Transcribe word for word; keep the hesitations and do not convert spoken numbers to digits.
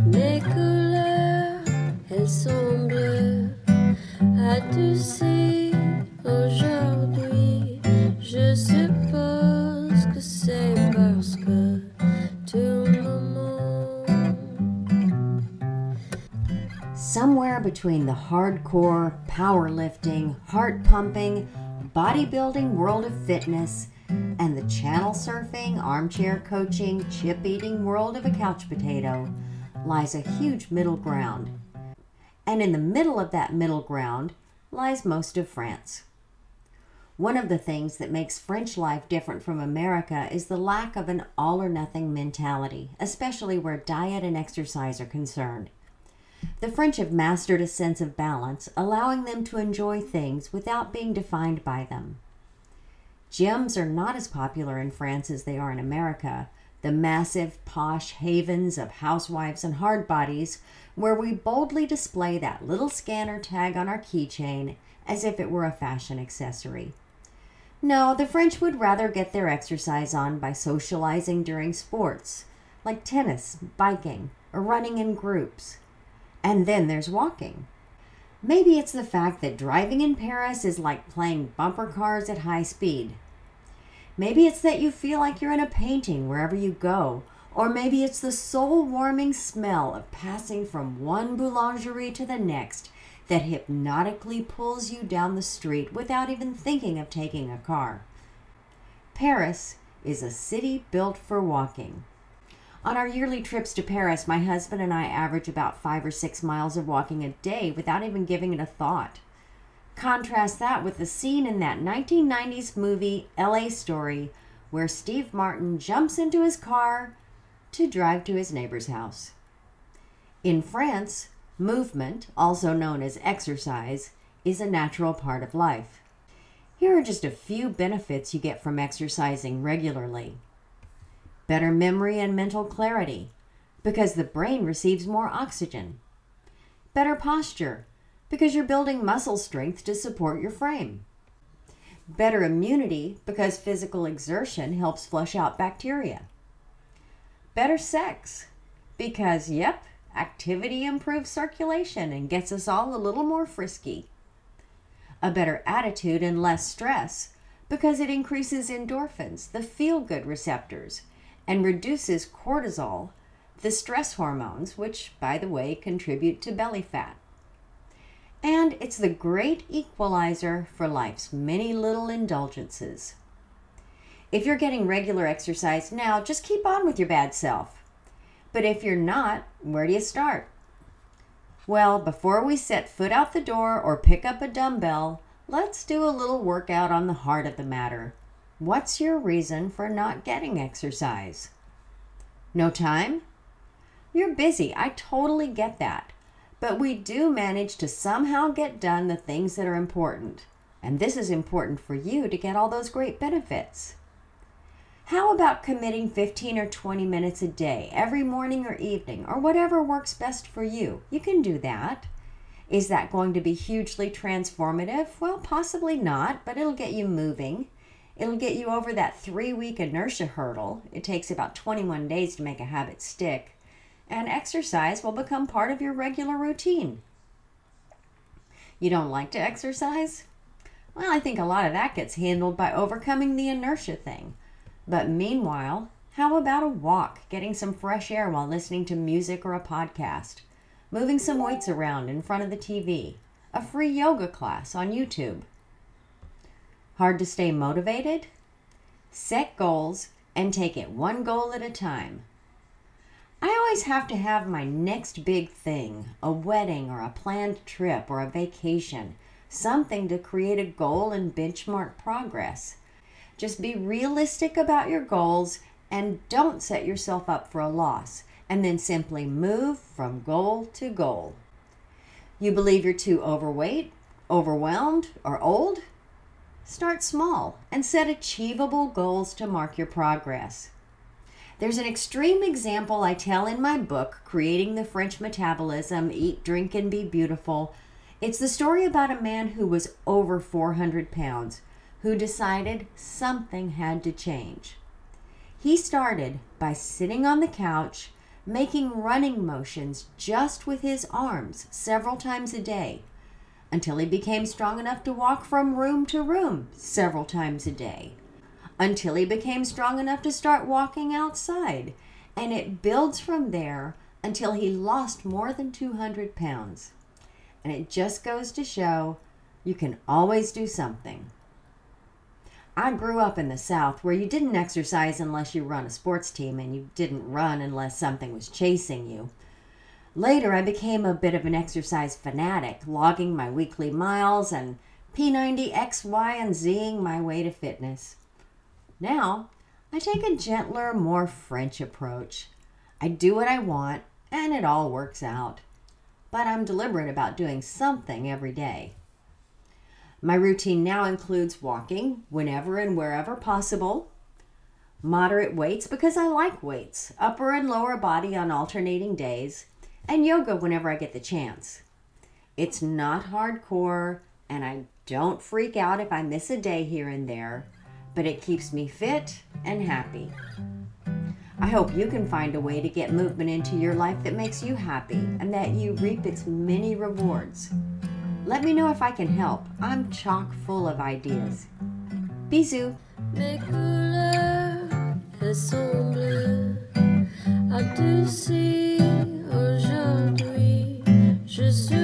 Mes couleurs, elles sont bleues. As-tu su aujourd'hui? Je suppose que c'est parce que tout le monde. Somewhere between the hardcore, powerlifting, heart-pumping, bodybuilding world of fitness and the channel surfing, armchair coaching, chip-eating world of a couch potato lies a huge middle ground. And in the middle of that middle ground lies most of France. One of the things that makes French life different from America is the lack of an all-or-nothing mentality, especially where diet and exercise are concerned. The French have mastered a sense of balance, allowing them to enjoy things without being defined by them. Gyms are not as popular in France as they are in America, the massive, posh havens of housewives and hard bodies where we boldly display that little scanner tag on our keychain as if it were a fashion accessory. No, the French would rather get their exercise on by socializing during sports, like tennis, biking, or running in groups. And then there's walking. Maybe it's the fact that driving in Paris is like playing bumper cars at high speed. Maybe it's that you feel like you're in a painting wherever you go, or maybe it's the soul-warming smell of passing from one boulangerie to the next that hypnotically pulls you down the street without even thinking of taking a car. Paris is a city built for walking. On our yearly trips to Paris, my husband and I average about five or six miles of walking a day without even giving it a thought. Contrast that with the scene in that nineteen nineties movie L A Story, where Steve Martin jumps into his car to drive to his neighbor's house. In France, movement, also known as exercise, is a natural part of life. Here are just a few benefits you get from exercising regularly. Better memory and mental clarity, because the brain receives more oxygen. Better posture, because you're building muscle strength to support your frame. Better immunity, because physical exertion helps flush out bacteria. Better sex, because, yep, activity improves circulation and gets us all a little more frisky. A better attitude and less stress, because it increases endorphins, the feel-good receptors, and reduces cortisol, the stress hormones, which, by the way, contribute to belly fat. And it's the great equalizer for life's many little indulgences. If you're getting regular exercise now, just keep on with your bad self. But if you're not, where do you start? Well, before we set foot out the door or pick up a dumbbell, let's do a little workout on the heart of the matter. What's your reason for not getting exercise? No time? You're busy. I totally get that. But we do manage to somehow get done the things that are important. And this is important for you to get all those great benefits. How about committing fifteen or twenty minutes a day, every morning or evening, or whatever works best for you? You can do that. Is that going to be hugely transformative? Well, possibly not, but it'll get you moving. It'll get you over that three-week inertia hurdle. It takes about twenty-one days to make a habit stick. And exercise will become part of your regular routine. You don't like to exercise? Well, I think a lot of that gets handled by overcoming the inertia thing. But meanwhile, how about a walk, getting some fresh air while listening to music or a podcast, moving some weights around in front of the T V, a free yoga class on YouTube? Hard to stay motivated? Set goals and take it one goal at a time. I always have to have my next big thing, a wedding or a planned trip or a vacation, something to create a goal and benchmark progress. Just be realistic about your goals and don't set yourself up for a loss, and then simply move from goal to goal. You believe you're too overweight, overwhelmed, or old? Start small and set achievable goals to mark your progress. There's an extreme example I tell in my book, Creating the French Metabolism, Eat, Drink, and Be Beautiful. It's the story about a man who was over four hundred pounds, who decided something had to change. He started by sitting on the couch, making running motions just with his arms several times a day, until he became strong enough to walk from room to room several times a day, until he became strong enough to start walking outside. And it builds from there until he lost more than two hundred pounds. And it just goes to show you can always do something. I grew up in the South where you didn't exercise unless you run a sports team, and you didn't run unless something was chasing you. Later, I became a bit of an exercise fanatic, logging my weekly miles and P ninety X, Y, and Z-ing my way to fitness. Now, I take a gentler, more French approach. I do what I want, and it all works out. But I'm deliberate about doing something every day. My routine now includes walking whenever and wherever possible, moderate weights because I like weights, upper and lower body on alternating days, and yoga whenever I get the chance. It's not hardcore, and I don't freak out if I miss a day here and there, but it keeps me fit and happy. I hope you can find a way to get movement into your life that makes you happy and that you reap its many rewards. Let me know if I can help. I'm chock full of ideas. Bisous. Mes couleurs, elles sont bleues. Adoucies aujourd'hui, je suis